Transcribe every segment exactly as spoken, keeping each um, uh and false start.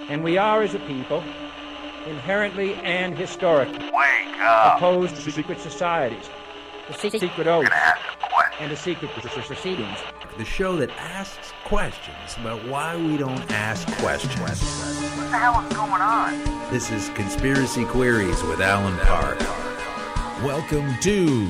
And we are, as a people, inherently and historically Wake up. opposed to secret societies, to secret oaths, and to secret proceedings. The show that asks questions about why we don't ask questions. What the hell is going on? This is Conspiracy Queries with Alan Park. Welcome to...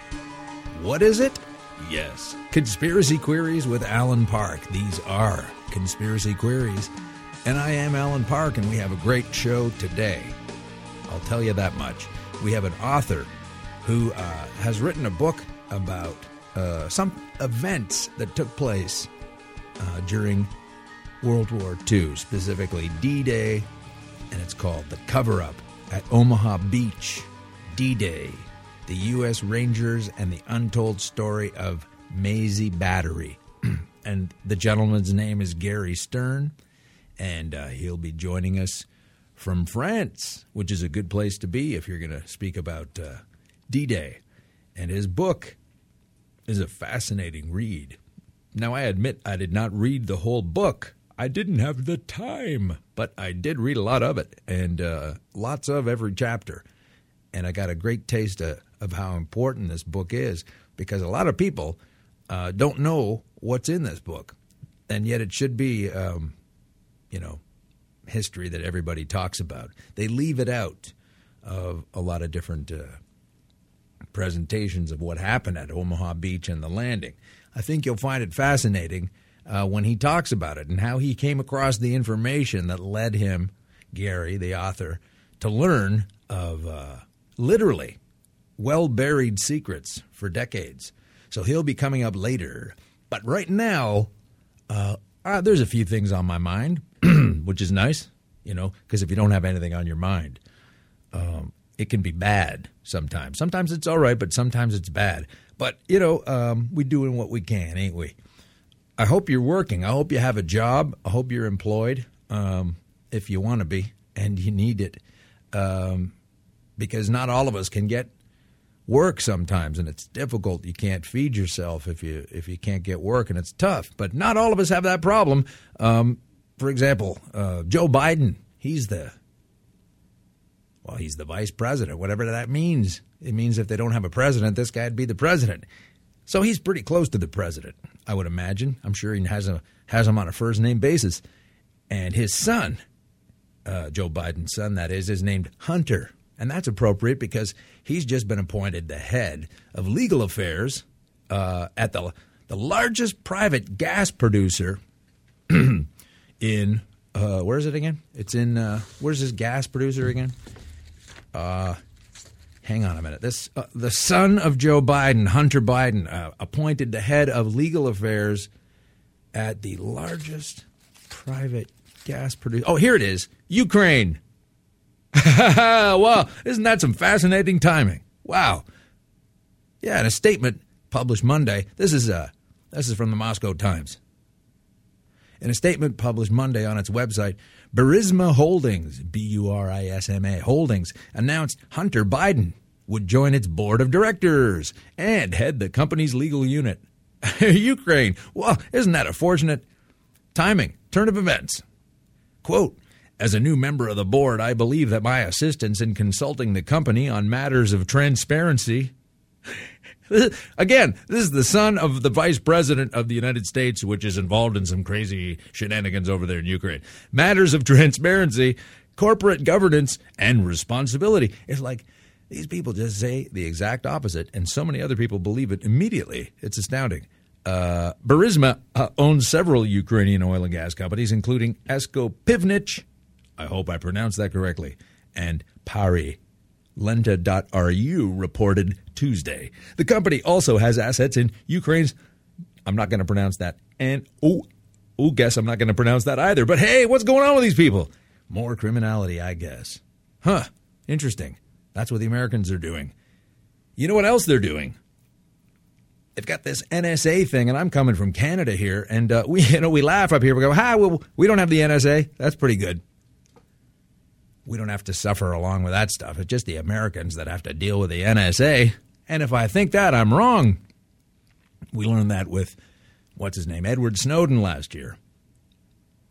What is it? Yes, Conspiracy Queries with Alan Park. These are Conspiracy Queries. And I am Alan Park, and we have a great show today. I'll tell you that much. We have an author who uh, has written a book about uh, some events that took place uh, during World War Two, specifically D-Day, and it's called The Cover-Up at Omaha Beach. D-Day, the U S Rangers and the Untold Story of Mazie Battery. And the gentleman's name is Gary Stern. And uh, he'll be joining us from France, which is a good place to be if you're going to speak about uh, D-Day. And his book is a fascinating read. Now, I admit I did not read the whole book. I didn't have the time, but I did read a lot of it, and uh, lots of every chapter. And I got a great taste of, of how important this book is, because a lot of people uh, don't know what's in this book. And yet it should be... Um, you know, history that everybody talks about. They leave it out of a lot of different uh, presentations of what happened at Omaha Beach and the landing. I think you'll find it fascinating uh, when he talks about it and how he came across the information that led him, Gary, the author, to learn of uh, literally well-buried secrets for decades. So he'll be coming up later. But right now, uh, uh, there's a few things on my mind. Which is nice, you know, because if you don't have anything on your mind, um, it can be bad sometimes. Sometimes it's all right, but sometimes it's bad. But, you know, um, we're doing what we can, ain't we? I hope you're working. I hope you have a job. I hope you're employed um, if you want to be, and you need it. Um, because not all of us can get work sometimes, and it's difficult. You can't feed yourself if you if you can't get work, and it's tough. But not all of us have that problem. Um For example, uh, Joe Biden, he's the, well, he's the vice president, whatever that means. It means if they don't have a president, this guy'd be the president. So he's pretty close to the president, I would imagine. I'm sure he has, a, has him on a first-name basis. And his son, uh, Joe Biden's son, that is, is named Hunter. And that's appropriate because he's just been appointed the head of legal affairs uh, at the, the largest private gas producer in, uh, where is it again? It's in, uh, where's this gas producer again? Uh, hang on a minute. This, uh, the son of Joe Biden, Hunter Biden, uh, appointed the head of legal affairs at the largest private gas producer. Oh, here it is. Ukraine. Wow. Isn't that some fascinating timing? Wow. Yeah, in a statement published Monday, this is, uh, this is from the Moscow Times. In a statement published Monday on its website, Burisma Holdings, B U R I S M A Holdings, announced Hunter Biden would join its board of directors and head the company's legal unit. Ukraine. Well, isn't that a fortunate timing, turn of events? Quote, as a new member of the board, I believe that my assistance in consulting the company on matters of transparency... Again, this is the son of the vice president of the United States, which is involved in some crazy shenanigans over there in Ukraine. Matters of transparency, corporate governance, and responsibility. It's like these people just say the exact opposite, and so many other people believe it immediately. It's astounding. Uh, Burisma uh, owns several Ukrainian oil and gas companies, including Esko Pivnich, I hope I pronounced that correctly, and Pari. Lenta dot R U reported Tuesday. The company also has assets in Ukraine's, I'm not going to pronounce that, and, oh, oh, guess I'm not going to pronounce that either. But hey, what's going on with these people? More criminality, I guess. Huh, interesting. That's what the Americans are doing. You know what else they're doing? They've got this N S A thing, and I'm coming from Canada here, and uh, we, you know, we laugh up here. We go, "Hi, well, we don't have the N S A. That's pretty good." We don't have to suffer along with that stuff. It's just the Americans that have to deal with the N S A. And if I think that, I'm wrong. We learned that with, what's his name, Edward Snowden last year.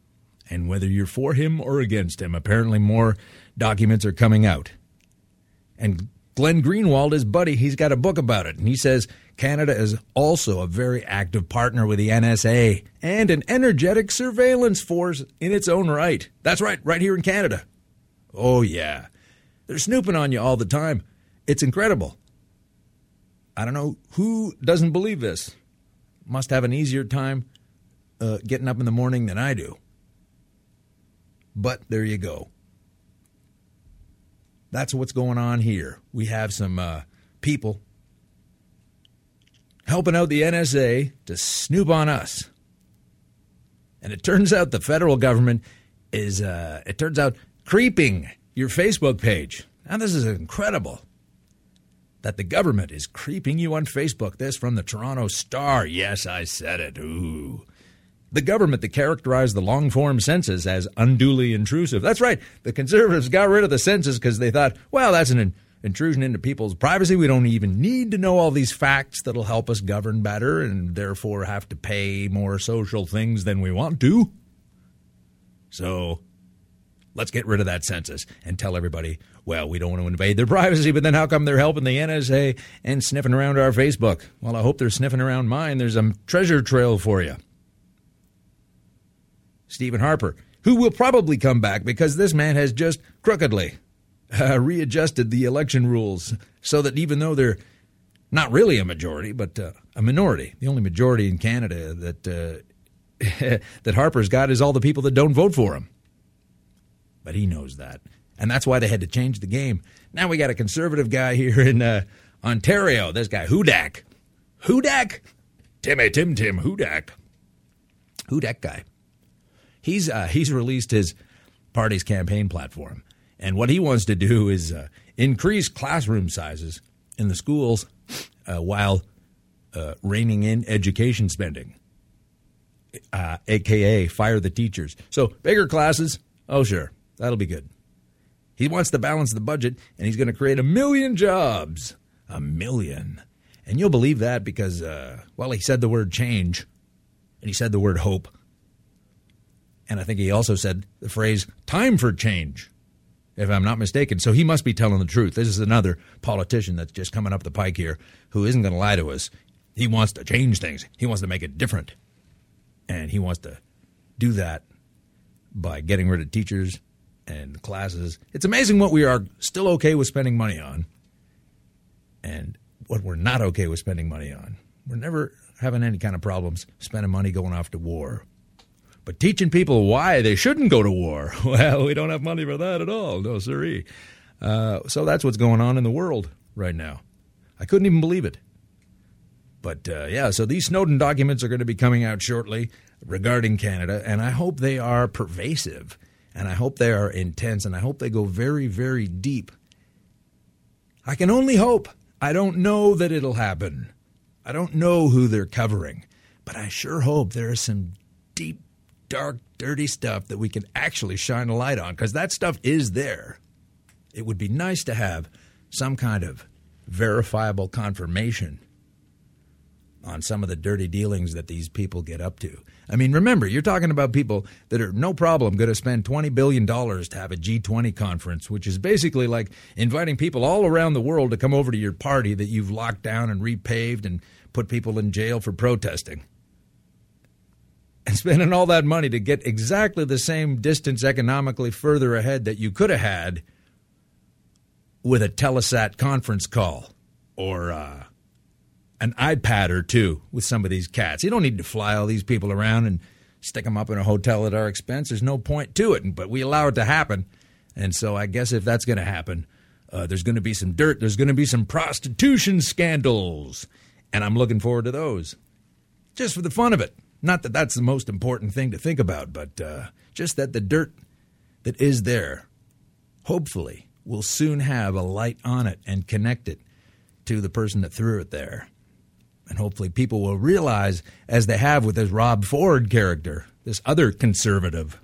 And whether you're for him or against him, apparently more documents are coming out. And Glenn Greenwald, his buddy, he's got a book about it. And he says Canada is also a very active partner with the N S A and an energetic surveillance force in its own right. That's right, right here in Canada. Oh, yeah. They're snooping on you all the time. It's incredible. I don't know who doesn't believe this. Must have an easier time uh, getting up in the morning than I do. But there you go. That's what's going on here. We have some uh, people helping out the N S A to snoop on us. And it turns out the federal government is, uh, it turns out, creeping your Facebook page. Now, this is incredible that the government is creeping you on Facebook. This from the Toronto Star. Yes, I said it. Ooh. The government that characterized the long-form census as unduly intrusive. That's right. The Conservatives got rid of the census because they thought, well, that's an in- intrusion into people's privacy. We don't even need to know all these facts that'll help us govern better and therefore have to pay more social things than we want to. So let's get rid of that census and tell everybody, well, we don't want to invade their privacy, but then how come they're helping the N S A and sniffing around our Facebook? Well, I hope they're sniffing around mine. There's a treasure trail for you. Stephen Harper, who will probably come back because this man has just crookedly uh, readjusted the election rules so that even though they're not really a majority, but uh, a minority, the only majority in Canada that uh, that Harper's got is all the people that don't vote for him. But he knows that. And that's why they had to change the game. Now we got a conservative guy here in uh, Ontario. This guy, Hudak. Hudak? Timmy Tim Tim Hudak. Hudak guy. He's uh, he's released his party's campaign platform. And what he wants to do is uh, increase classroom sizes in the schools uh, while uh, reining in education spending, uh, a k a fire the teachers. So bigger classes, oh, sure, that'll be good. He wants to balance the budget, and he's going to create a million jobs. A million. And you'll believe that because, uh, well, he said the word change, and he said the word hope. And I think he also said the phrase, time for change, if I'm not mistaken. So he must be telling the truth. This is another politician that's just coming up the pike here who isn't going to lie to us. He wants to change things. He wants to make it different. And he wants to do that by getting rid of teachers and classes. It's amazing what we are still okay with spending money on and what we're not okay with spending money on. We're never having any kind of problems spending money going off to war. But teaching people why they shouldn't go to war, well, we don't have money for that at all. No, sirree. Uh, so that's what's going on in the world right now. I couldn't even believe it. But, uh, yeah, so these Snowden documents are going to be coming out shortly regarding Canada, and I hope they are pervasive, and I hope they are intense, and I hope they go very, very deep. I can only hope. I don't know that it'll happen. I don't know who they're covering, but I sure hope there is some deep, dark, dirty stuff that we can actually shine a light on, because that stuff is there. It would be nice to have some kind of verifiable confirmation on some of the dirty dealings that these people get up to. I mean, remember, you're talking about people that are no problem going to spend twenty billion dollars to have a G twenty conference, which is basically like inviting people all around the world to come over to your party that you've locked down and repaved and put people in jail for protesting. And spending all that money to get exactly the same distance economically further ahead that you could have had with a Telesat conference call or uh, an iPad or two with some of these cats. You don't need to fly all these people around and stick them up in a hotel at our expense. There's no point to it, but we allow it to happen. And so I guess if that's going to happen, uh, there's going to be some dirt. There's going to be some prostitution scandals. And I'm looking forward to those just for the fun of it. Not that that's the most important thing to think about, but uh, just that the dirt that is there, hopefully, will soon have a light on it and connect it to the person that threw it there. And hopefully people will realize, as they have with this Rob Ford character, this other conservative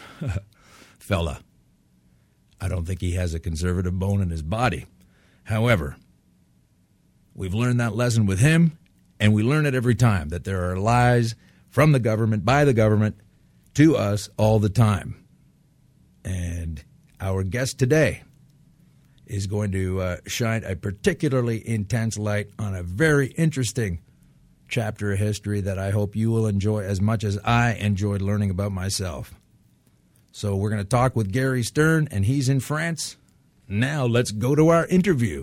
fella. I don't think he has a conservative bone in his body. However, we've learned that lesson with him, and we learn it every time, that there are lies from the government, by the government, to us all the time. And our guest today is going to uh, shine a particularly intense light on a very interesting chapter of history that I hope you will enjoy as much as I enjoyed learning about myself. So we're going to talk with Gary Stern, and he's in France. Now let's go to our interview.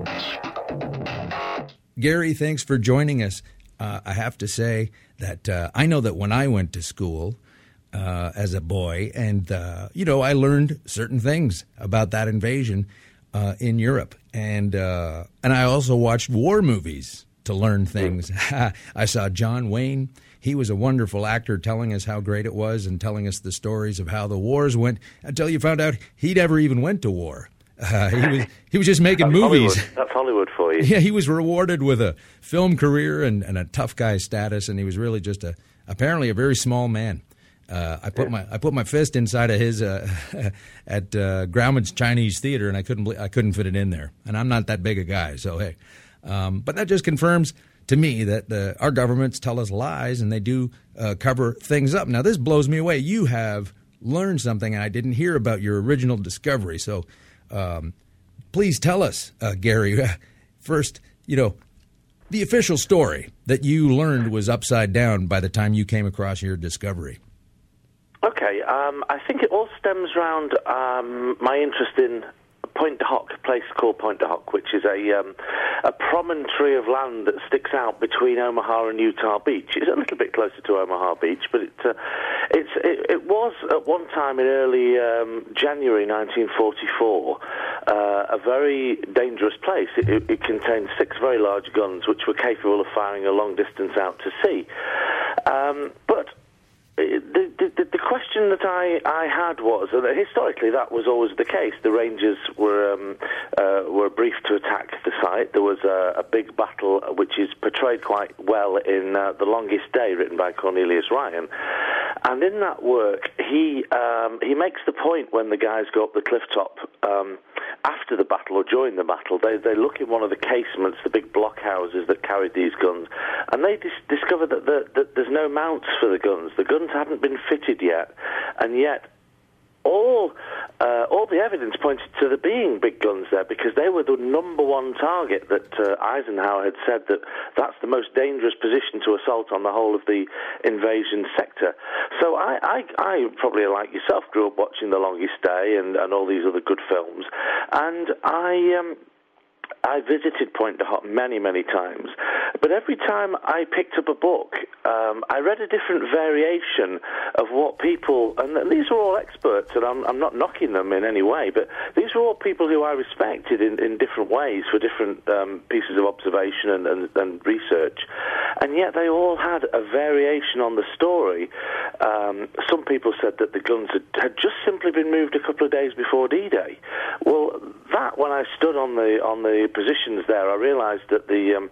Gary, thanks for joining us. Uh, I have to say that uh, I know that when I went to school uh, as a boy, and, uh, you know, I learned certain things about that invasion uh, in Europe. And, uh, and I also watched war movies to learn things. I saw John Wayne. He was a wonderful actor telling us how great it was and telling us the stories of how the wars went until you found out he never even went to war. Uh, he was he was just making That's movies. Hollywood. That's Hollywood for you. Yeah, he was rewarded with a film career and, and a tough guy status, and he was really just a apparently a very small man. Uh, I put yeah. my I put my fist inside of his uh, at uh, Grauman's Chinese Theater, and I couldn't I couldn't fit it in there. And I'm not that big a guy, so hey. Um, but that just confirms to me that the, our governments tell us lies, and they do uh, cover things up. Now, this blows me away. You have learned something, and I didn't hear about your original discovery. So um, please tell us, uh, Gary, first, you know, the official story that you learned was upside down by the time you came across your discovery. Okay, um, I think it all stems around um, my interest in Pointe du Hoc, a place called Pointe du Hoc, which is a um, a promontory of land that sticks out between Omaha and Utah Beach. It's a little bit closer to Omaha Beach, but it uh, it's it, it was at one time in early um, January nineteen forty-four uh, a very dangerous place. It, it, it contained six very large guns which were capable of firing a long distance out to sea. Um, but The, the, the question that I, I had was that historically that was always the case. The Rangers were um, uh, were briefed to attack the site. There was a, a big battle which is portrayed quite well in uh, The Longest Day, written by Cornelius Ryan. And in that work, he um, he makes the point when the guys go up the cliff top um, after the battle or during the battle, they they look in one of the casements, the big block houses that carried these guns, and they dis- discover that, the, that there's no mounts for the guns. The guns hadn't been fitted yet, and yet all uh, all the evidence pointed to there being big guns there because they were the number one target that uh, Eisenhower had said that that's the most dangerous position to assault on the whole of the invasion sector. So I, I, I probably, like yourself, grew up watching The Longest Day and, and all these other good films, and I... Um, I visited Pointe du Hoc many, many times, but every time I picked up a book, um, I read a different variation of what people, and these are all experts, and I'm, I'm not knocking them in any way, but these are all people who I respected in, in different ways for different um, pieces of observation and, and, and research, and yet they all had a variation on the story. Um, some people said that the guns had, had just simply been moved a couple of days before D-Day. Well, that, when I stood on the on the positions there, I realised that the um,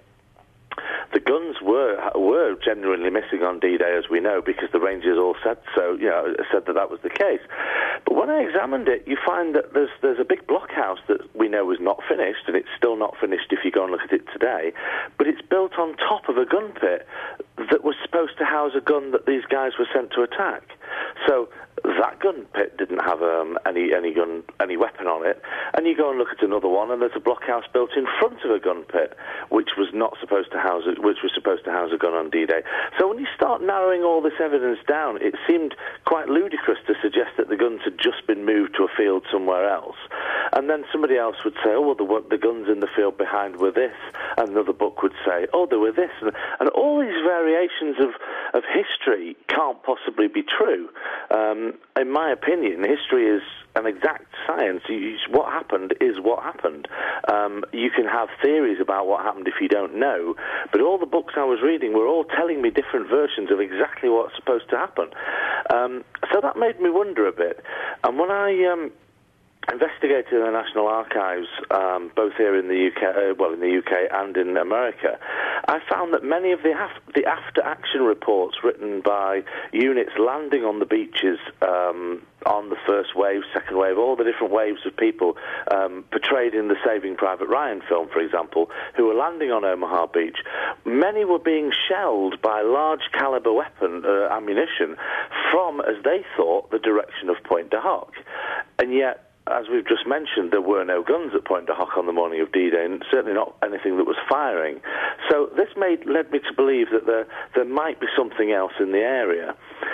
the guns were were genuinely missing on D-Day, as we know, because the Rangers all said so. You know, said that that was the case. But when I examined it, you find that there's there's a big blockhouse that we know was not finished, and it's still not finished if you go and look at it today. But it's built on top of a gun pit that was supposed to house a gun that these guys were sent to attack. So that gun pit didn't have um, any any gun any weapon on it, and you go and look at another one, and there's a blockhouse built in front of a gun pit, which was not supposed to house it, which was supposed to house a gun on D-Day. So when you start narrowing all this evidence down, it seemed quite ludicrous to suggest that the guns had just been moved to a field somewhere else, and then somebody else would say, "Oh, well, the, the guns in the field behind were this," and another book would say, "Oh, they were this," and, and all these variations of of history can't possibly be true. Um, in my opinion, history is an exact science. You, what happened is what happened. Um, you can have theories about what happened if you don't know, but all the books I was reading were all telling me different versions of exactly what's supposed to happen. Um, so that made me wonder a bit. And when I... Um, investigated in the National Archives, um, both here in the U K, uh, well, in the U K and in America, I found that many of the, af- the after-action reports written by units landing on the beaches um, on the first wave, second wave, all the different waves of people um, portrayed in the Saving Private Ryan film, for example, who were landing on Omaha Beach, many were being shelled by large-caliber weapon uh, ammunition from, as they thought, the direction of Pointe du Hoc. And yet, as we've just mentioned, there were no guns at Pointe du Hoc on the morning of D-Day, and certainly not anything that was firing. So this made led me to believe that there there might be something else in the area.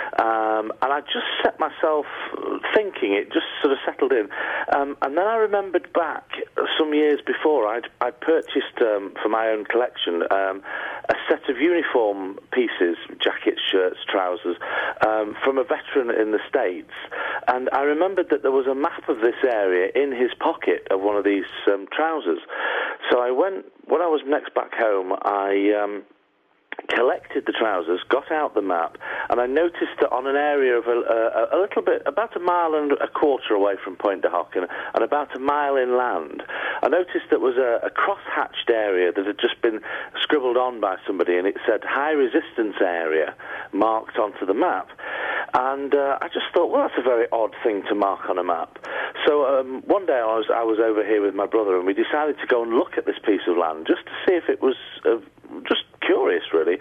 Um, and I just set myself thinking, it just sort of settled in. Um, and then I remembered back some years before, I'd, I'd purchased um, for my own collection um, a set of uniform pieces, jackets, shirts, trousers, um, from a veteran in the States. And I remembered that there was a map of this area in his pocket of one of these um, trousers. So I went, when I was next back home, I um, collected the trousers, got out the map, and I noticed that on an area of a, a, a little bit, about a mile and a quarter away from Pointe du Hoc and, and about a mile inland, I noticed there was a, a cross-hatched area that had just been scribbled on by somebody, and it said high resistance area marked onto the map. And uh, I just thought, well, that's a very odd thing to mark on a map. So um, one day I was I was over here with my brother, and we decided to go and look at this piece of land just to see if it was uh, just curious, really.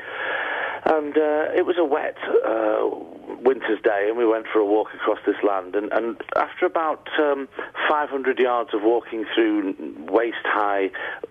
And uh, it was a wet uh, winter's day, and we went for a walk across this land. And, and after about um, five hundred yards of walking through waist-high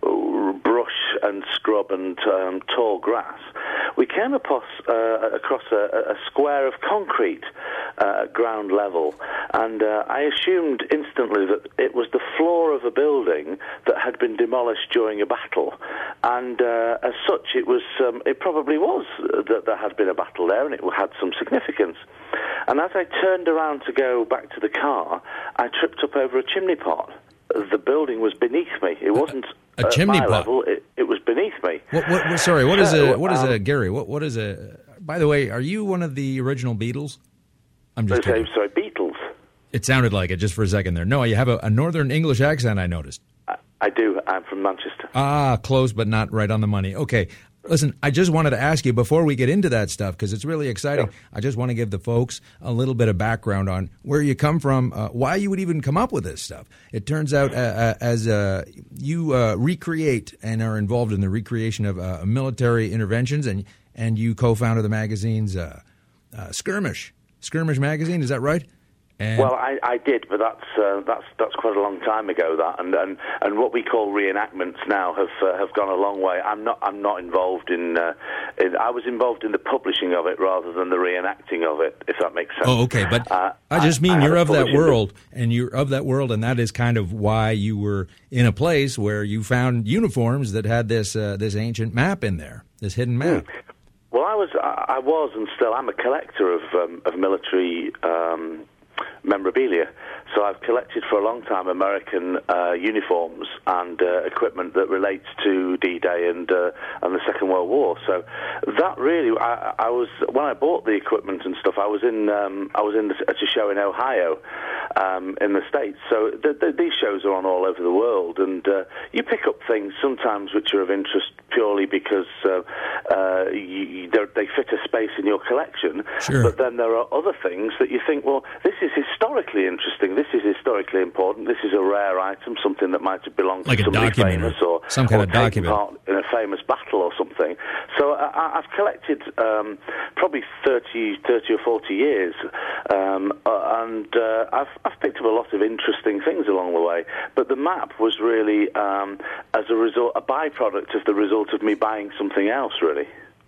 brush and scrub and um, tall grass, we came across, uh, across a, a square of concrete uh, at ground level. And uh, I assumed instantly that it was the floor of a building that had been demolished during a battle. And uh, as such, it was um, it probably was that there had been a battle there, and it had some significance. And as I turned around to go back to the car, I tripped up over a chimney pot. The building was beneath me. It wasn't a, a at chimney my pot. level. It, it was beneath me. What, what, what, sorry, what is so, a what is um, a Gary? What what is a? By the way, are you one of the original Beatles? I'm just sorry, kidding. sorry, Beatles. It sounded like it just for a second there. No, you have a, a Northern English accent, I noticed. I, I do. I'm from Manchester. Ah, close, but not right on the money. Okay. Listen, I just wanted to ask you before we get into that stuff, because it's really exciting. Yeah. I just want to give the folks a little bit of background on where you come from, uh, why you would even come up with this stuff. It turns out uh, uh, as uh, you uh, recreate and are involved in the recreation of uh, military interventions, and and you co-founded the magazine's uh, uh, Skirmish, Skirmish magazine, is that right? And well, I, I did, but that's uh, that's that's quite a long time ago. That and and, and what we call reenactments now have uh, have gone a long way. I'm not I'm not involved in, uh, in. I was involved in the publishing of it rather than the reenacting of it, if that makes sense. Oh, okay, but uh, I just mean I, you're I of that world, the, and you're of that world, and that is kind of why you were in a place where you found uniforms that had this uh, this ancient map in there, this hidden map. Hmm. Well, I was I was and still am a collector of um, of military. Um, memorabilia. So I've collected for a long time American uh, uniforms and uh, equipment that relates to D-Day and uh, and the Second World War. So that really, I, I was when I bought the equipment and stuff, I was in um, I was in the, at a show in Ohio, um, in the States. So the, the, these shows are on all over the world, and uh, you pick up things sometimes which are of interest purely because uh, uh, you, they fit a space in your collection. Sure. But then there are other things that you think, well, this is historically interesting. This is historically important. This is a rare item, something that might have belonged like to somebody famous or some kind or of document part in a famous battle or something. So I, I've collected um, probably thirty, thirty or forty years, um, uh, and uh, I've, I've picked up a lot of interesting things along the way. But the map was really, um, as a result, a byproduct of the result of me buying something else, really.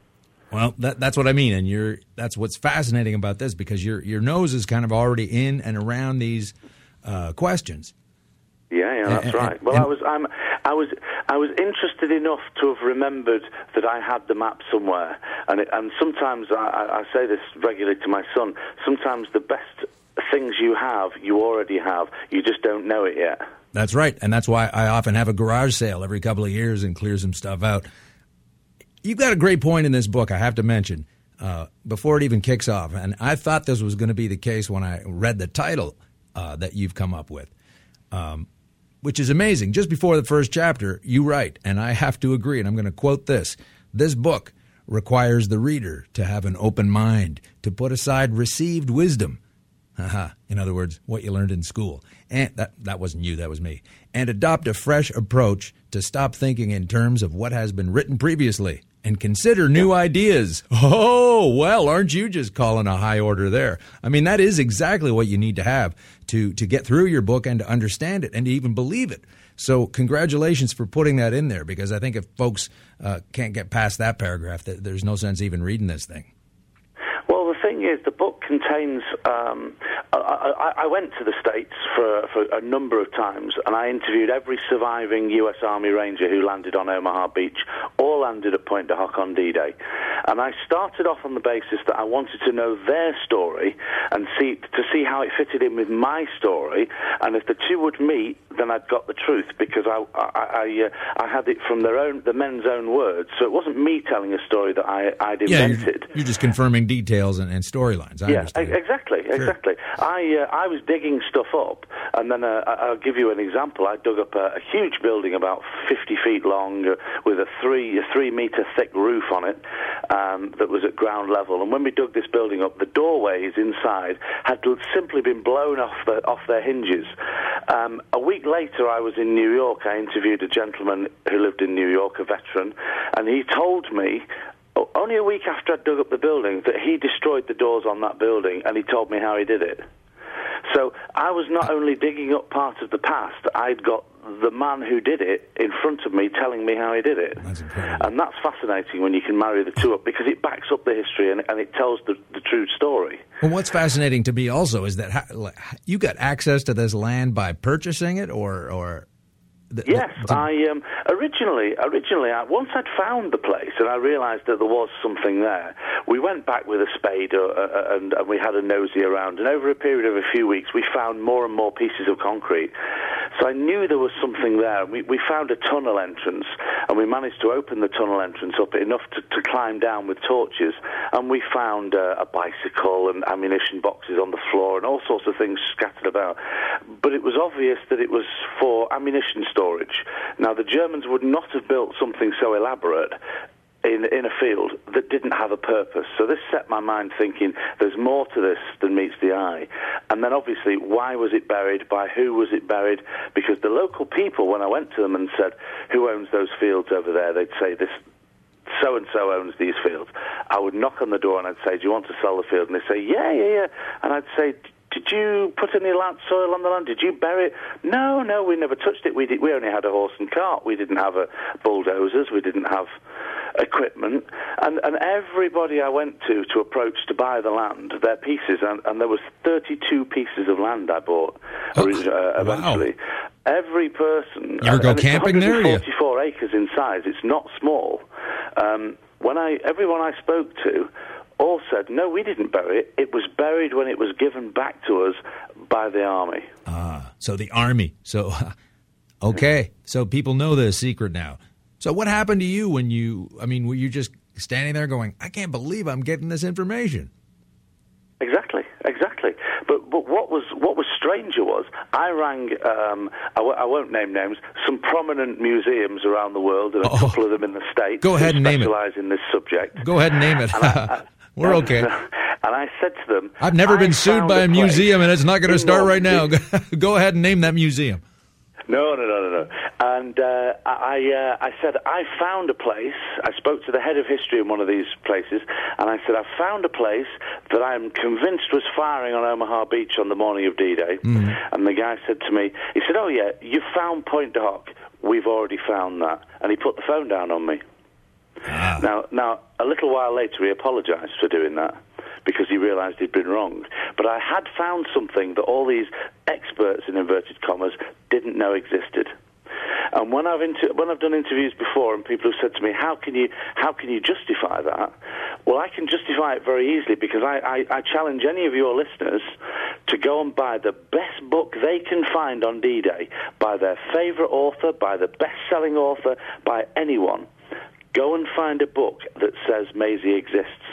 Well, that, that's what I mean, and you're that's what's fascinating about this, because your your nose is kind of already in and around these uh, questions. Yeah, yeah, that's and, right. And, well, and, I was, I'm, I was, I was interested enough to have remembered that I had the map somewhere, and it, and sometimes I, I say this regularly to my son. Sometimes the best things you have, you already have. You just don't know it yet. That's right, and that's why I often have a garage sale every couple of years and clear some stuff out. You've got a great point in this book, I have to mention, uh, before it even kicks off. And I thought this was going to be the case when I read the title uh, that you've come up with, um, which is amazing. Just before the first chapter, you write, and I have to agree, and I'm going to quote this, "This book requires the reader to have an open mind, to put aside received wisdom." Haha. In other words, what you learned in school. And that, that wasn't you, that was me. "And adopt a fresh approach to stop thinking in terms of what has been written previously." and consider new yeah. ideas. Oh, well, aren't you just calling a high order there? I mean, that is exactly what you need to have to, to get through your book and to understand it and to even believe it. So congratulations for putting that in there, because I think if folks uh, can't get past that paragraph, th- there's no sense even reading this thing. Well, the thing is, the book contains... Um, I, I, I went to the States for, for a number of times, and I interviewed every surviving U S Army Ranger who landed on Omaha Beach, all landed at Pointe du Hoc on D-Day. And I started off on the basis that I wanted to know their story and see to see how it fitted in with my story, and if the two would meet, then I'd got the truth, because I I, I, uh, I had it from their own, the men's own words, so it wasn't me telling a story that I, I'd invented. Yeah, you're, you're just confirming details and, and storylines. I yeah, understand. exactly, Sure. exactly. I uh, I was digging stuff up, and then uh, I'll give you an example. I dug up a, a huge building about fifty feet long uh, with a three a three meter thick roof on it um, that was at ground level. And when we dug this building up, the doorways inside had simply been blown off the, off their hinges. Um, a week later, I was in New York. I interviewed a gentleman who lived in New York, a veteran, and he told me, only a week after I dug up the building, that he destroyed the doors on that building, and he told me how he did it. So I was not only digging up part of the past, I'd got the man who did it in front of me telling me how he did it. That's incredible. And that's fascinating when you can marry the two up, because it backs up the history and, and it tells the, the true story. Well, what's fascinating to me also is that how, you got access to this land by purchasing it, or... or The, yes, the, I um, originally, originally, I, once I'd found the place and I realised that there was something there, we went back with a spade uh, uh, and, and we had a nosy around. And over a period of a few weeks, we found more and more pieces of concrete. So I knew there was something there. We, we found a tunnel entrance, and we managed to open the tunnel entrance up enough to, to climb down with torches. And we found uh, a bicycle and ammunition boxes on the floor and all sorts of things scattered about. But it was obvious that it was for ammunition storage. Now, the Germans would not have built something so elaborate in in a field that didn't have a purpose. So this set my mind thinking, there's more to this than meets the eye. And then obviously, why was it buried? By who was it buried? Because the local people, when I went to them and said, who owns those fields over there, they'd say, this so-and-so owns these fields. I would knock on the door and I'd say, do you want to sell the field? And they'd say, yeah, yeah, yeah. And I'd say, did you put any land, soil on the land? Did you bury it? No, no, we never touched it. We did, we only had a horse and cart. We didn't have a bulldozers. We didn't have equipment. And, and everybody I went to to approach to buy the land, their pieces, and, and there was thirty-two pieces of land I bought oh, uh, eventually. Wow. Every person... You ever go camping there? It's one hundred forty-four acres in size. It's not small. Um, when I everyone I spoke to all said, no, we didn't bury it. It was buried when it was given back to us by the Army. Ah, so the Army. So, okay. So people know the secret now. So what happened to you when you, I mean, were you just standing there going, I can't believe I'm getting this information? Exactly, exactly. But but what was what was stranger was I rang, um, I, w- I won't name names, some prominent museums around the world, and a oh. couple of them in the States. Go ahead and name it. Specialise in this subject. Go ahead and name it. And I, I, We're okay. And I said to them, I've never been sued by a museum, and it's not going to start right now. Normandy. Go ahead and name that museum. No, no, no, no, no. And uh, I, uh, I said, I found a place. I spoke to the head of history in one of these places, and I said, I found a place that I'm convinced was firing on Omaha Beach on the morning of D-Day. Mm. And the guy said to me, he said, oh, yeah, you found Pointe du Hoc. We've already found that. And he put the phone down on me. Ah. Now, now, a little while later, he apologized for doing that, because he realized he'd been wrong. But I had found something that all these experts, in inverted commas, didn't know existed. And when I've inter- when I've done interviews before, and people have said to me, "How can you how can you justify that?" Well, I can justify it very easily, because I, I, I challenge any of your listeners to go and buy the best book they can find on D-Day, by their favorite author, by the best-selling author, by anyone. Go and find a book that says Maisie exists,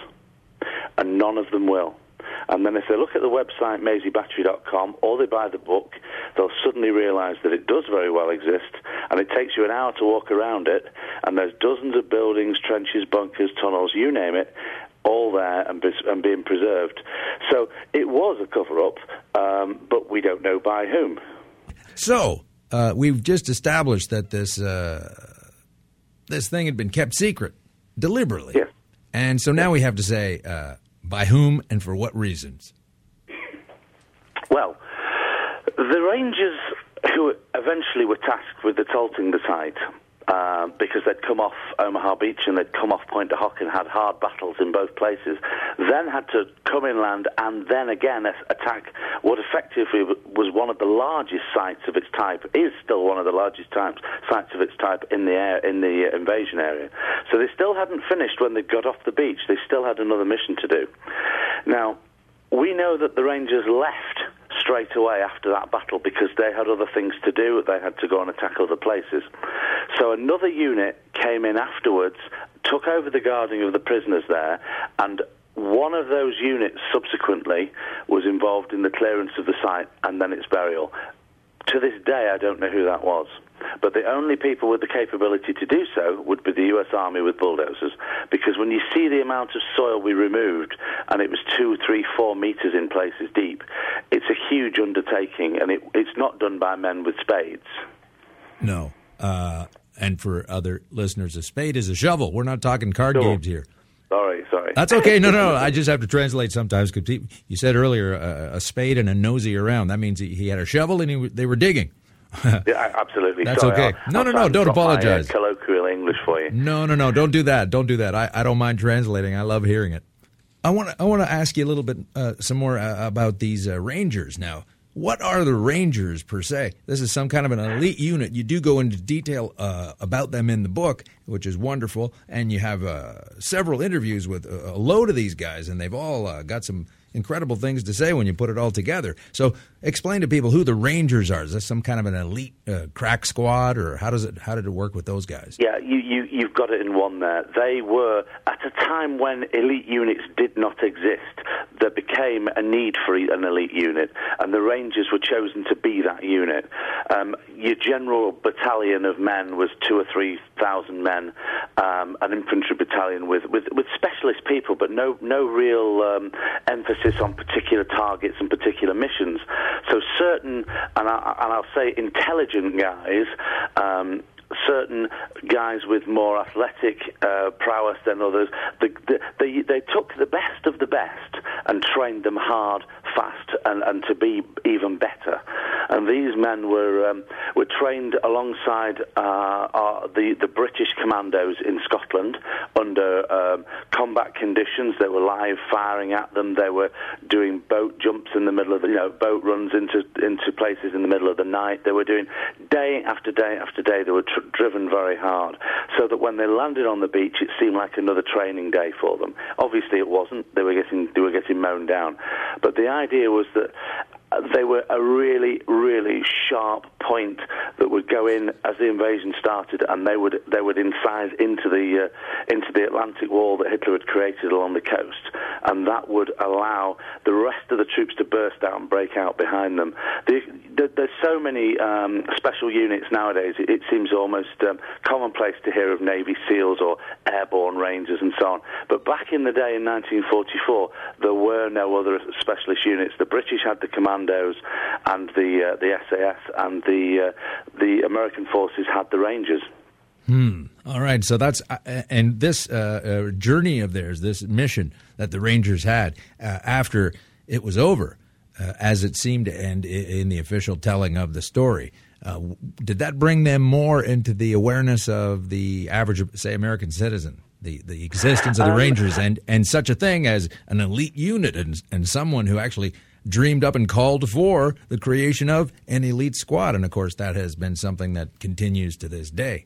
and none of them will. And then if they look at the website maisie battery dot com, or they buy the book, they'll suddenly realise that it does very well exist, and it takes you an hour to walk around it, and there's dozens of buildings, trenches, bunkers, tunnels, you name it, all there and, be, and being preserved. So it was a cover-up, um, but we don't know by whom. So uh, we've just established that this uh, this thing had been kept secret deliberately. Yes. And so now we have to say uh, by whom and for what reasons. Well, the Rangers, who eventually were tasked with assaulting the site, uh, because they'd come off Omaha Beach and they'd come off Pointe du Hoc and had hard battles in both places, then had to come inland and then again attack what effectively was one of the largest sites of its type, is still one of the largest types, sites of its type in the air, in the invasion area. So they still hadn't finished when they got off the beach. They still had another mission to do. Now, we know that the Rangers left straight away after that battle because they had other things to do. They had to go and attack other places. So another unit came in afterwards, took over the guarding of the prisoners there, and one of those units subsequently was involved in the clearance of the site and then its burial. To this day, I don't know who that was. But the only people with the capability to do so would be the U S Army with bulldozers, because when you see the amount of soil we removed, and it was two, three, four meters in places deep, it's a huge undertaking, and it, it's not done by men with spades. No. Uh, and for other listeners, a spade is a shovel. We're not talking card Sure. games here. Sorry, sorry. That's okay. No, no, no. I just have to translate sometimes. Cause you said earlier uh, a spade and a nosy around. That means he, he had a shovel and he, they were digging. Yeah, absolutely. That's Sorry, okay. I'll, no, I'll no, no. Don't apologize. My, uh, colloquial English for you. No, no, no. Don't do that. Don't do that. I, I don't mind translating. I love hearing it. I want to I want to ask you a little bit uh, some more uh, about these uh, Rangers. Now, what are the Rangers per se? This is some kind of an elite unit. You do go into detail uh, about them in the book, which is wonderful, and you have uh, several interviews with a load of these guys, and they've all uh, got some incredible things to say when you put it all together. So explain to people who the Rangers are. Is this some kind of an elite uh, crack squad, or how does it how did it work with those guys? Yeah, you, you, you've got it in one there. They were, at a time when elite units did not exist, there became a need for an elite unit, and the Rangers were chosen to be that unit. Um, your general battalion of men was two or three thousand men, um, an infantry battalion with, with, with specialist people, but no, no real um, emphasis on particular targets and particular missions. So certain, and, I, and I'll say intelligent guys, um, certain guys with more athletic uh, prowess than others, the, the, they, they took the best of the best and trained them hard, fast, and, and to be even better. And these men were um, were trained alongside uh, our, the, the British commandos in Scotland under um, combat conditions. They were live firing at them. They were doing boat jumps in the middle of the, you know, boat runs into into places in the middle of the night. They were doing day after day after day. They were tr- driven very hard, so that when they landed on the beach, it seemed like another training day for them. Obviously, it wasn't. They were getting they were getting mown down, but the idea was that they were a really, really sharp point that would go in as the invasion started, and they would they would incise into the uh, into the Atlantic wall that Hitler had created along the coast, and that would allow the rest of the troops to burst out and break out behind them. The, the, there's so many um, special units nowadays. It, it seems almost um, commonplace to hear of Navy SEALs or airborne Rangers and so on. But back in the day in nineteen forty-four, there were no other specialist units. The British had the command. And the uh, the S A S and the uh, the American forces had the Rangers. Hmm. All right. So that's uh, and this uh, uh, journey of theirs, this mission that the Rangers had uh, after it was over, uh, as it seemed to end in the official telling of the story. Uh, did that bring them more into the awareness of the average, say, American citizen? The, the existence of the um, Rangers and, and such a thing as an elite unit and, and someone who actually dreamed up and called for the creation of an elite squad. And, of course, that has been something that continues to this day.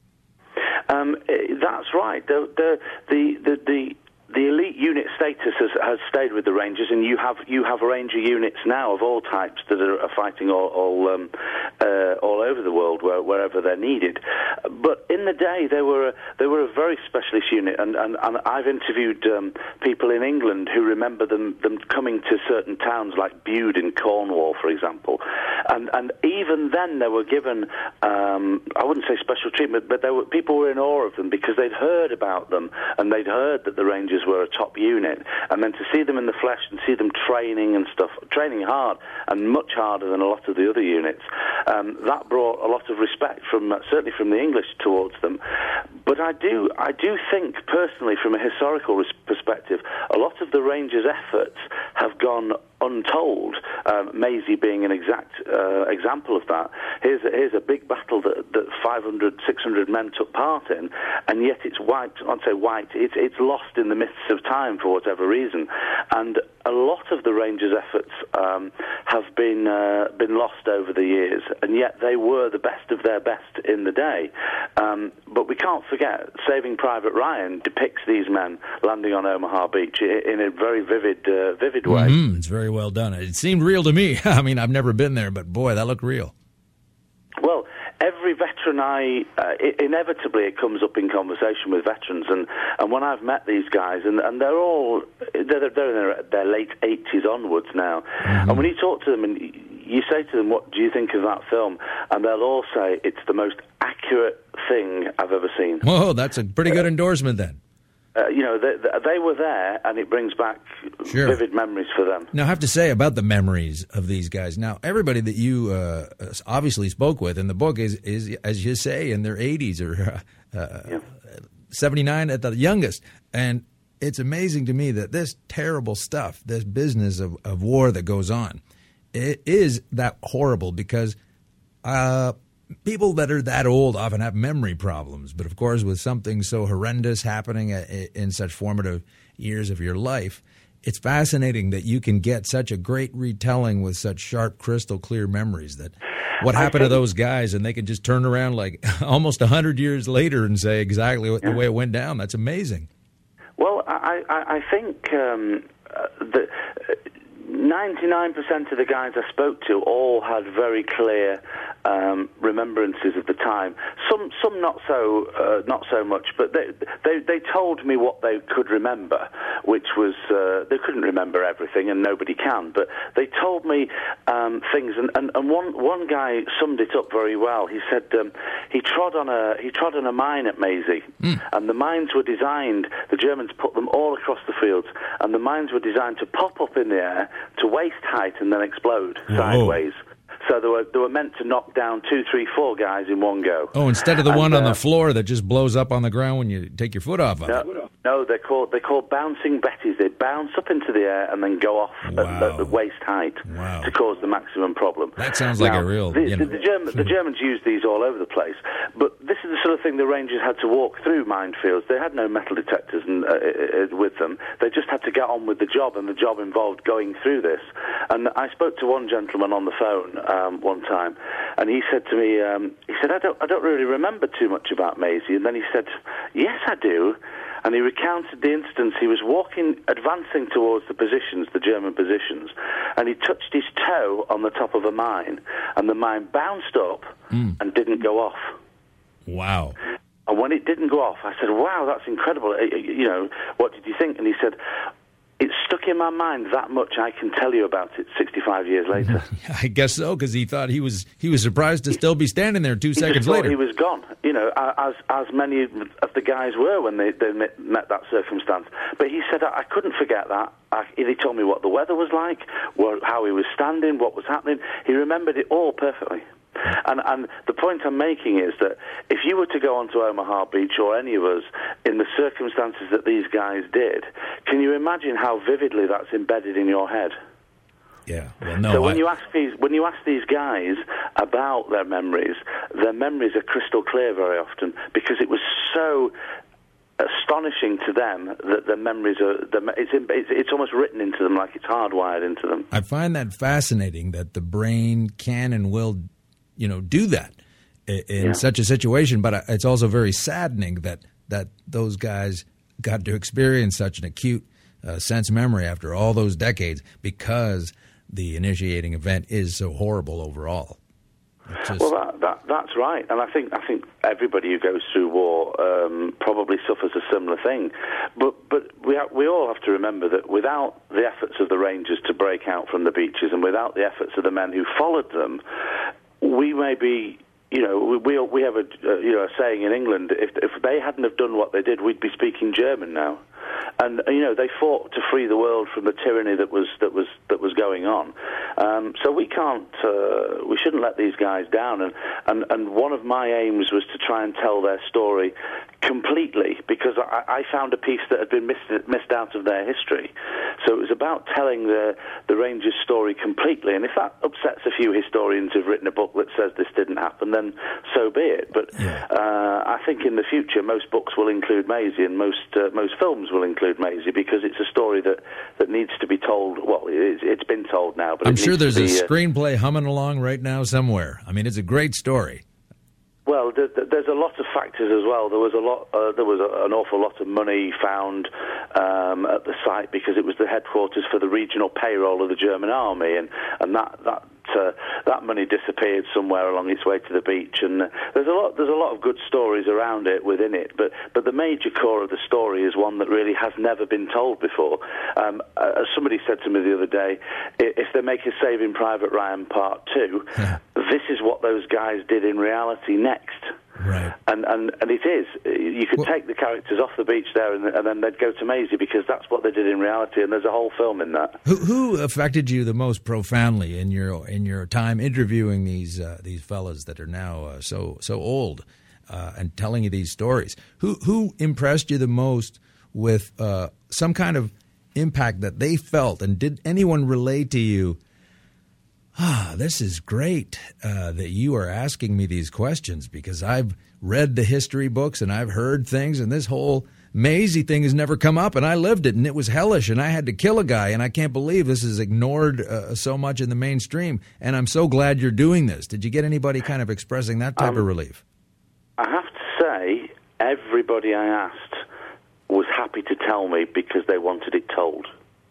Um, that's right. The, the, the, the, the The elite unit status has, has stayed with the Rangers, and you have you have Ranger units now of all types that are, are fighting all all, um, uh, all over the world where, wherever they're needed. But in the day, they were a, they were a very specialist unit, and, and, and I've interviewed um, people in England who remember them them coming to certain towns like Bude in Cornwall, for example, and and even then they were given, um, I wouldn't say special treatment, but they were, people were in awe of them because they'd heard about them, and they'd heard that the Rangers were a top unit, and then to see them in the flesh and see them training and stuff, training hard, and much harder than a lot of the other units, um, that brought a lot of respect from, uh, certainly from the English towards them. But I do, I do think, personally, from a historical res- perspective, a lot of the Rangers' efforts have gone untold, um, Maisie being an exact uh, example of that. Here's a, here's a big battle that, that five hundred, six hundred men took part in, and yet it's wiped, I'd say wiped, it's, it's lost in the mists of time for whatever reason. And a lot of the Rangers' efforts um, have been uh, been lost over the years, and yet they were the best of their best in the day. Um, but we can't forget, Saving Private Ryan depicts these men landing on Omaha Beach in a very vivid, uh, vivid way. Mm-hmm. It's very well done. It seemed real to me. I mean, I've never been there, but boy, that looked real. Well, every veteran I, uh, it, inevitably it comes up in conversation with veterans, and, and when I've met these guys, and, and they're all, they're, they're in their, their late eighties onwards now, mm-hmm. and when you talk to them and you say to them, what do you think of that film? And they'll all say, it's the most accurate thing I've ever seen. Whoa, that's a pretty good endorsement then. Uh, you know, they, they were there, and it brings back sure. vivid memories for them. Now, I have to say about the memories of these guys. Now, everybody that you uh, obviously spoke with in the book is, is, as you say, in their eighties or uh, uh, yeah. seventy-nine at the youngest. And it's amazing to me that this terrible stuff, this business of, of war that goes on, it is that horrible because uh, people that are that old often have memory problems. But, of course, with something so horrendous happening in such formative years of your life, it's fascinating that you can get such a great retelling with such sharp, crystal clear memories that what happened think, to those guys, and they can just turn around like almost one hundred years later and say exactly what, yeah. the way it went down. That's amazing. Well, I, I, I think um, uh, the... Uh, ninety-nine percent of the guys I spoke to all had very clear um, remembrances of the time. Some, some not so, uh, not so much. But they, they, they told me what they could remember, which was uh, they couldn't remember everything, and nobody can. But they told me um, things, and, and, and one, one guy summed it up very well. He said um, he trod on a he trod on a mine at Maisie, mm. and the mines were designed. The Germans put them all across the fields, and the mines were designed to pop up in the air to waist height and then explode Whoa. sideways. So they were they were meant to knock down two, three, four guys in one go. Oh, instead of the and, one on uh, the floor that just blows up on the ground when you take your foot off of no, it. No, they're called they're called bouncing Bettys. They bounce up into the air and then go off wow. at, at the waist height wow. to cause the maximum problem. That sounds like now, a real. The, you know. the, the, German, the Germans used these all over the place, but this is the sort of thing the Rangers had to walk through minefields. They had no metal detectors and, uh, uh, with them. They just had to get on with the job, and the job involved going through this. And I spoke to one gentleman on the phone um, one time, and he said to me, um, he said, I don't, I don't really remember too much about Maisie. And then he said, yes, I do. And he recounted the instance. He was walking, advancing towards the positions, the German positions, and he touched his toe on the top of a mine, and the mine bounced up mm. and didn't go off. Wow. And when it didn't go off, I said, wow, that's incredible. You know, what did you think? And he said, it stuck in my mind that much I can tell you about it sixty-five years later. I guess so, because he thought he was he was surprised to still be standing there two he seconds just thought later. He was gone, you know, as as many of the guys were when they, they met, met that circumstance. But he said, I, I couldn't forget that. I, he told me what the weather was like, what, how he was standing, what was happening. He remembered it all perfectly. And, and the point I'm making is that if you were to go onto Omaha Beach, or any of us, in the circumstances that these guys did, can you imagine how vividly that's embedded in your head? Yeah. Well, no, so when I... you ask these when you ask these guys about their memories, their memories are crystal clear very often, because it was so astonishing to them that their memories are. It's, it's it's almost written into them, like it's hardwired into them. I find that fascinating that the brain can and will, you know, do that in yeah. such a situation. But it's also very saddening that that those guys got to experience such an acute uh, sense memory after all those decades, because the initiating event is so horrible overall. Just... Well, that, that, that's right, and I think I think everybody who goes through war um, probably suffers a similar thing. But but we ha- we all have to remember that without the efforts of the Rangers to break out from the beaches, and without the efforts of the men who followed them, we may be, you know, we we have a uh, you know a saying in England: if if they hadn't have done what they did, we'd be speaking German now. And you know, they fought to free the world from the tyranny that was that was that was going on. Um, so we can't, uh, we shouldn't let these guys down. And, and and one of my aims was to try and tell their story completely, because I, I found a piece that had been missed missed out of their history. So it was about telling the the Rangers' story completely. And if that upsets a few historians who've written a book that says this didn't happen, then so be it. But yeah. uh, I think in the future most books will include Maisie, and most uh, most films will include Maisie, because it's a story that, that needs to be told. Well, it's, it's been told now, but I'm it sure needs there's to a be, uh, screenplay humming along right now somewhere. I mean, it's a great story. Well, th- th- there's a lot of factors as well. There was a lot. Uh, there was a, an awful lot of money found um, at the site, because it was the headquarters for the regional payroll of the German army, and and that that. Uh, that money disappeared somewhere along its way to the beach, and uh, there's a lot. There's a lot of good stories around it, within it. But but the major core of the story is one that really has never been told before. Um, uh, as somebody said to me the other day, if they make a Saving Private Ryan Part Two, this is what those guys did in reality next. Right. And, and and it is. You could well, take the characters off the beach there, and, and then they'd go to Maisie, because that's what they did in reality, and there's a whole film in that. Who, who affected you the most profoundly in your in your time interviewing these uh, these fellas that are now uh, so so old uh, and telling you these stories? Who who impressed you the most with uh, some kind of impact that they felt, and did anyone relate to you? Ah, this is great uh, that you are asking me these questions, because I've read the history books and I've heard things, and this whole Maisie thing has never come up, and I lived it, and it was hellish, and I had to kill a guy, and I can't believe this is ignored uh, so much in the mainstream, and I'm so glad you're doing this. Did you get anybody kind of expressing that type um, of relief? I have to say, everybody I asked was happy to tell me, because they wanted it told.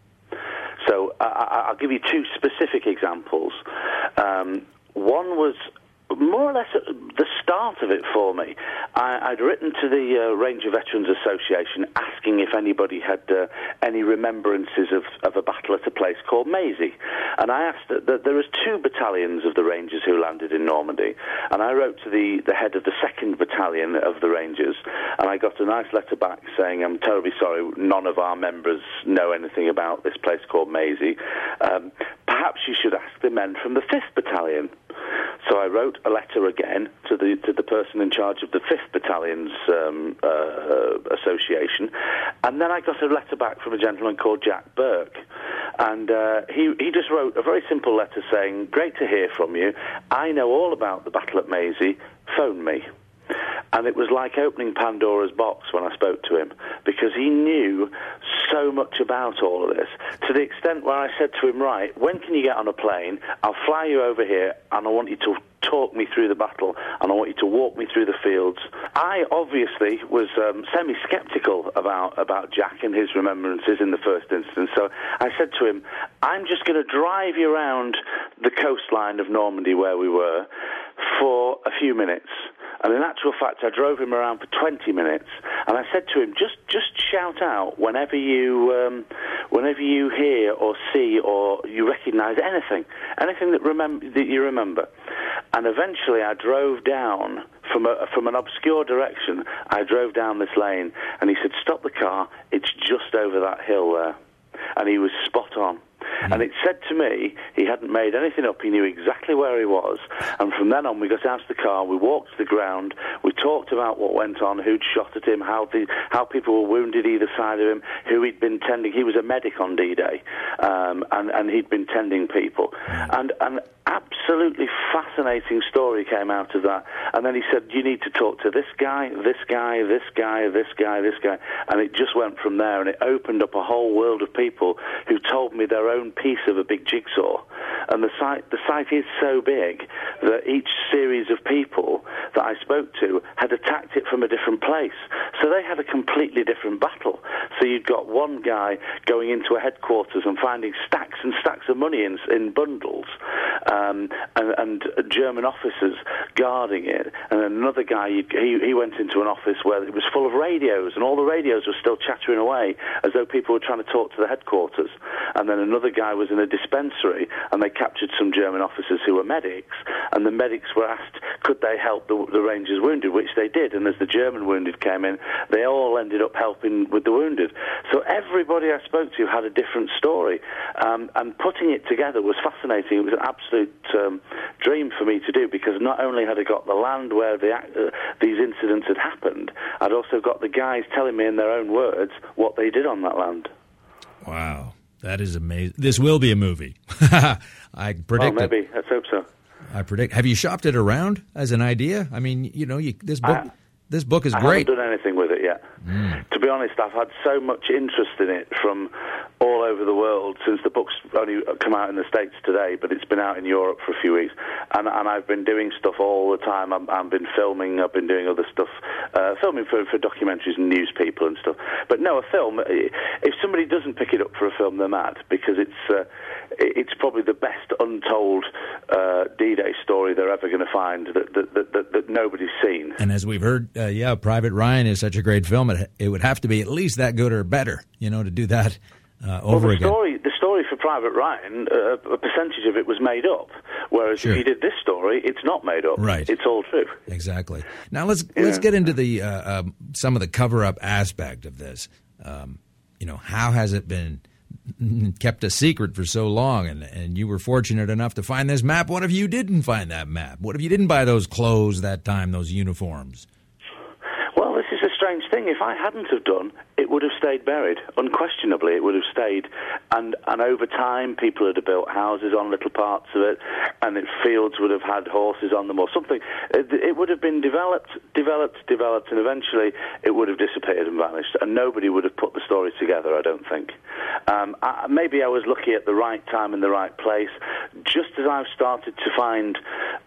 So uh, I'll give you two specific examples. Um, one was more or less at the start of it for me. I, I'd written to the uh, Ranger Veterans Association asking if anybody had uh, any remembrances of, of a battle at a place called Maisie. And I asked that, that there was two battalions of the Rangers who landed in Normandy. And I wrote to the, the head of the second battalion of the Rangers, and I got a nice letter back saying, I'm terribly sorry, none of our members know anything about this place called Maisie. Um, perhaps you should ask the men from the fifth battalion. So I wrote a letter again to the to the person in charge of the fifth Battalion's um, uh, association, and then I got a letter back from a gentleman called Jack Burke, and uh, he he just wrote a very simple letter saying, "Great to hear from you. I know all about the battle at Maisie. Phone me." And it was like opening Pandora's box when I spoke to him, because he knew so much about all of this, to the extent where I said to him, right, when can you get on a plane? I'll fly you over here, and I want you to talk me through the battle, and I want you to walk me through the fields. I obviously was um, semi-skeptical about, about Jack and his remembrances in the first instance, so I said to him, I'm just going to drive you around the coastline of Normandy where we were for a few minutes. And in actual fact, I drove him around for twenty minutes, and I said to him, just just shout out whenever you um, whenever you hear or see or you recognise anything, anything that, remem- that you remember. And eventually I drove down from a, from an obscure direction. I drove down this lane, and he said, stop the car, it's just over that hill there. And he was spot on. And it said to me, he hadn't made anything up, he knew exactly where he was. And from then on, we got out of the car, we walked to the ground, we talked about what went on, who'd shot at him, how the, how people were wounded either side of him, who he'd been tending. He was a medic on D-Day, um, and, and he'd been tending people. And an absolutely fascinating story came out of that. And then he said, you need to talk to this guy, this guy, this guy, this guy, this guy. And it just went from there, and it opened up a whole world of people who told me their own piece of a big jigsaw. And the site the site is so big that each series of people that I spoke to had attacked it from a different place. So they had a completely different battle. So you'd got one guy going into a headquarters and finding stacks and stacks of money in, in bundles, um, and, and German officers guarding it. And another guy, he, he went into an office where it was full of radios, and all the radios were still chattering away as though people were trying to talk to the headquarters. And then another guy was in a dispensary, and they captured some German officers who were medics, and the medics were asked, could they help the, the Rangers wounded, which they did. And as the German wounded came in, they all ended up helping with the wounded. So everybody I spoke to had a different story, um, and putting it together was fascinating. It was an absolute um, dream for me to do, because not only had I got the land where the, uh, these incidents had happened, I'd also got the guys telling me in their own words what they did on that land. Wow, that is amazing. This will be a movie. I predict. Well, maybe. It. Let's hope so. I predict. Have you shopped it around as an idea? I mean, you know, you, this book. I, this book is I great. I haven't done anything with it yet. Mm. To be honest, I've had so much interest in it from all over the world since the book's only come out in the States today, but it's been out in Europe for a few weeks. And, and I've been doing stuff all the time. I'm, I've been filming, I've been doing other stuff, uh, filming for, for documentaries and news people and stuff. But no, a film, if somebody doesn't pick it up for a film, they're mad, because it's uh, it's probably the best untold uh, D-Day story they're ever going to find that that, that, that that nobody's seen. And as we've heard, uh, yeah, Private Ryan is such a great film. It, it would have to be at least that good or better, you know, to do that uh, over well, the again. Story, the story for Private Ryan, uh, a percentage of it was made up, whereas sure. if you did this story, it's not made up. Right. It's all true. Exactly. Now let's yeah. let's get into the uh, um, some of the cover-up aspect of this. Um, you know, how has it been kept a secret for so long, and, and you were fortunate enough to find this map? What if you didn't find that map? What if you didn't buy those clothes that time, those uniforms? Well, this is a strange thing. If I hadn't have done, it would have stayed buried. Unquestionably, it would have stayed. And and over time, people would have built houses on little parts of it, and it, fields would have had horses on them or something. It, it would have been developed, developed, developed, and eventually it would have disappeared and vanished, and nobody would have put the story together, I don't think. Um, I, maybe I was lucky at the right time in the right place. Just as I've started to find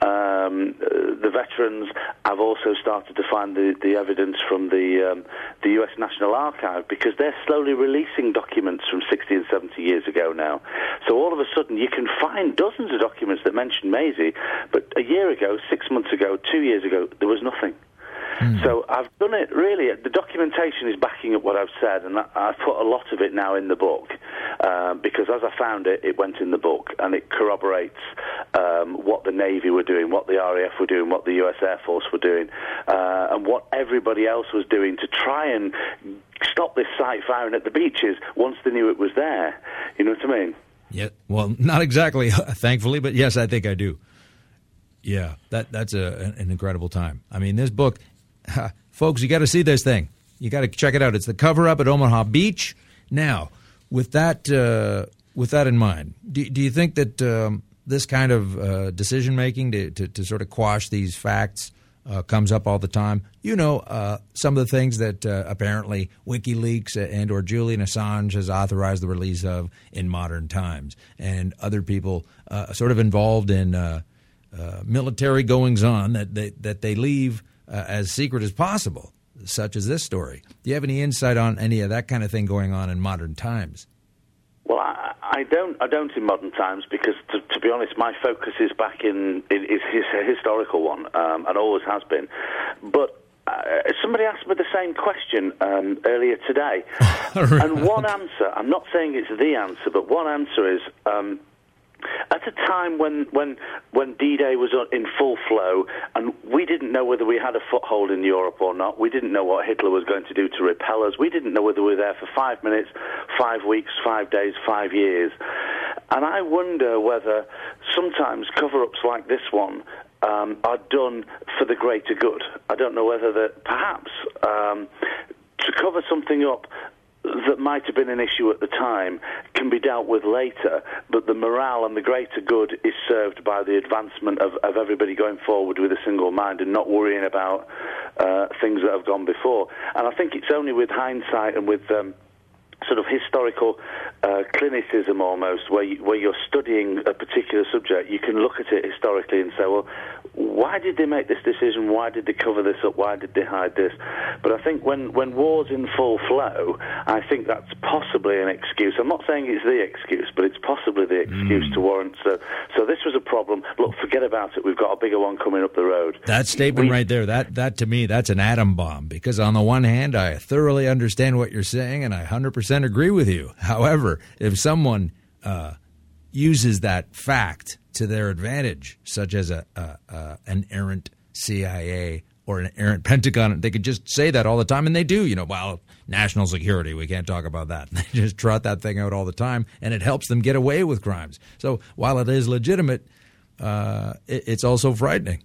um, the veterans, I've also started to find the, the evidence from the um, the U S National Archive, because they're slowly releasing documents from sixty and seventy years ago now. So all of a sudden you can find dozens of documents that mention Maisie, but a year ago, six months ago, two years ago, there was nothing. Mm. So I've done it, really, the documentation is backing up what I've said, and I've put a lot of it now in the book, uh, because as I found it, it went in the book, and it corroborates um, what the Navy were doing, what the R A F were doing, what the U S Air Force were doing, uh, and what everybody else was doing to try and stop this site firing at the beaches once they knew it was there. You know what I mean? Yeah, well, not exactly, thankfully, but yes, I think I do. Yeah, that that's a, an incredible time. I mean, this book... Folks, you got to see this thing. You got to check it out. It's The Cover-Up at Omaha Beach. Now, with that uh, with that in mind, do, do you think that um, this kind of uh, decision-making to, to, to sort of quash these facts uh, comes up all the time? You know, uh, some of the things that uh, apparently WikiLeaks and or Julian Assange has authorized the release of in modern times, and other people uh, sort of involved in uh, uh, military goings-on that they, that they leave Uh, as secret as possible, such as this story. Do you have any insight on any of that kind of thing going on in modern times? Well, I, I don't. I don't in modern times, because, to, to be honest, my focus is back in is his a historical one, um, and always has been. But uh, somebody asked me the same question um, earlier today, Right. And one answer. I'm not saying it's the answer, but one answer is. Um, At a time when, when when D-Day was in full flow, and we didn't know whether we had a foothold in Europe or not, we didn't know what Hitler was going to do to repel us, we didn't know whether we were there for five minutes, five weeks, five days, five years. And I wonder whether sometimes cover-ups like this one um, are done for the greater good. I don't know whether that perhaps um, to cover something up that might have been an issue at the time can be dealt with later, but the morale and the greater good is served by the advancement of, of everybody going forward with a single mind and not worrying about uh, things that have gone before. And I think it's only with hindsight and with um, sort of historical uh, clinicism almost, where, you, where you're studying a particular subject, you can look at it historically and say, well, why did they make this decision? Why did they cover this up? Why did they hide this? But I think when, when war's in full flow, I think that's possibly an excuse. I'm not saying it's the excuse, but it's possibly the excuse mm. to warrant. So, so this was a problem. Look, forget about it. We've got a bigger one coming up the road. That statement we, right there, that, that to me, that's an atom bomb. Because on the one hand, I thoroughly understand what you're saying, and I one hundred percent agree with you. However, if someone... Uh, uses that fact to their advantage, such as a, a, a an errant C I A or an errant Pentagon. They could just say that all the time, and they do. You know, well, national security, we can't talk about that. They just trot that thing out all the time, and it helps them get away with crimes. So while it is legitimate, uh, it, it's also frightening.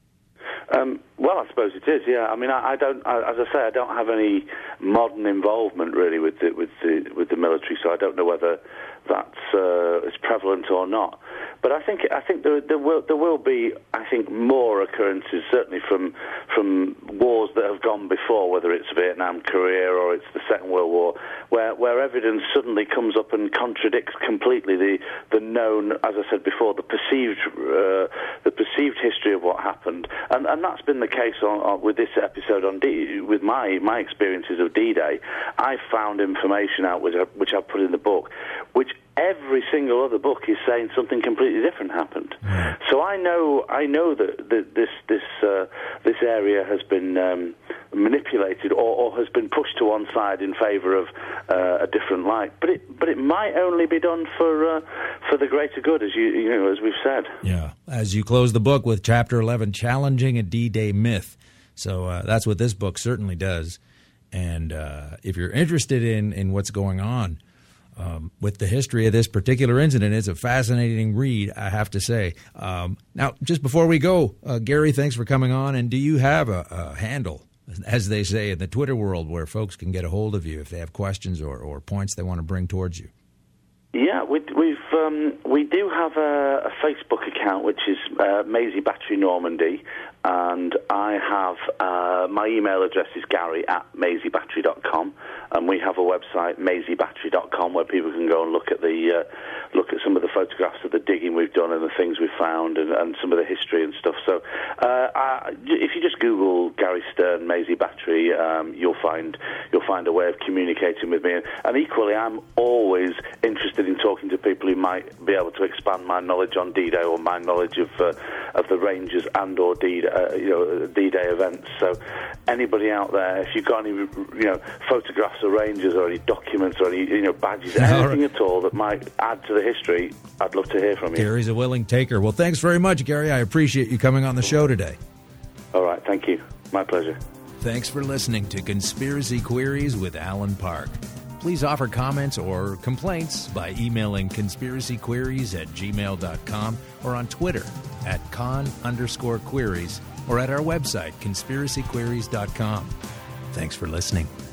Um, well, I suppose it is. Yeah, I mean, I, I don't. I, as I say, I don't have any modern involvement really with the with the with the military, so I don't know whether that's uh, is prevalent or not. But I think I think there, there will there will be I think more occurrences, certainly from from wars that have gone before, whether it's Vietnam, Korea, or it's the Second World War, where where evidence suddenly comes up and contradicts completely the the known, as I said before, the perceived uh, the perceived history of what happened, and and that's been the case on, on, with this episode on D, with my my experiences of D-Day. I found information out which I, which I put in the book, which every single other book is saying something completely different happened. Mm. So I know, I know that, that this this uh, this area has been um, manipulated or, or has been pushed to one side in favour of uh, a different light. But it but it might only be done for uh, for the greater good, as you you know as we've said. Yeah. As you close the book with Chapter eleven, challenging a D-Day myth. So uh, that's what this book certainly does. And uh, if you're interested in in what's going on Um, with the history of this particular incident, it's a fascinating read, I have to say. Um, now, just before we go, uh, Gary, thanks for coming on. And do you have a, a handle, as they say in the Twitter world, where folks can get a hold of you if they have questions or, or points they want to bring towards you? Yeah, we, we've um, we do have a, a Facebook account, which is uh, Maisie Battery Normandy, and I have uh, my email address is Gary at Maisie Battery dot com, and we have a website, Maisie Battery dot com, where people can go and look at the uh, look at some of the photographs of the digging we've done and the things we've found, and, and some of the history and stuff. So, uh, I, if you just Google Gary Stern Maisie Battery, um, you'll find you'll find a way of communicating with me. And equally, I'm always interested in talking to people who might be able to expand my knowledge on D-Day or my knowledge of uh, of the Rangers and or D-Day, uh, you know, D-Day events. So, anybody out there, if you've got any, you know, photographs of Rangers or any documents or any, you know, badges, anything at all that might add to the history, I'd love to hear from you. Gary's a willing taker. Well, thanks very much, Gary. I appreciate you coming on the show today. All right, thank you. My pleasure. Thanks for listening to Conspiracy Queries with Alan Park. Please offer comments or complaints by emailing conspiracyqueries at gmail dot com or on Twitter at con underscore queries or at our website, conspiracy queries dot com. Thanks for listening.